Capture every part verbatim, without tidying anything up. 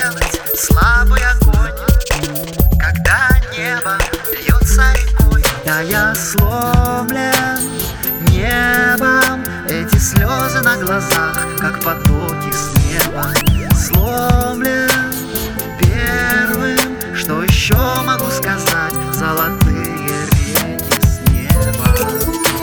сделать слабый огонь, когда небо льется рекой. Да я сломлен небом, эти слезы на глазах, как потоки с неба. Сломлен первым, что еще могу сказать, золотые реки с неба.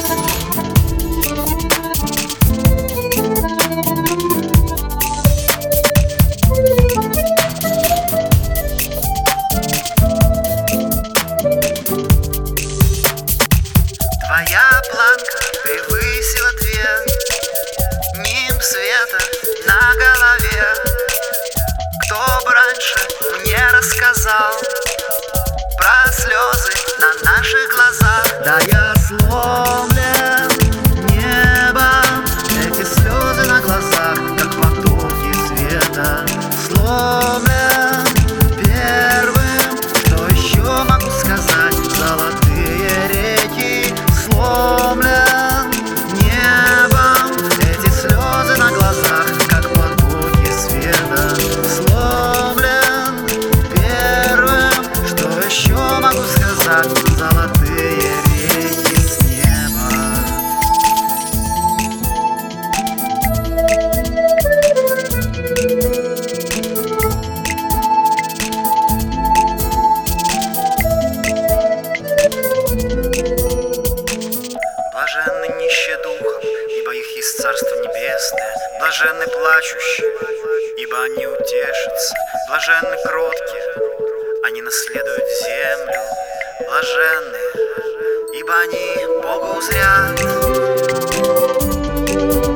Твоя планка превысила две, нимб света на голове. Кто бы раньше мне рассказал про слезы на наших глазах? Да я сломлен небом, эти слезы на глазах, как потоки света. Сломлен первым, что еще могу сказать, золотые реки. Сломлен небом, эти слезы на глазах, как потоки света. Сломлен первым, что еще могу сказать, золотые реки с неба. Блаженны нищие духом, ибо их есть Царство Небесное. Блаженны плачущие, ибо они утешатся. Блаженны кроткие, они наследуют землю. Блаженны, ибо они Бога узрят.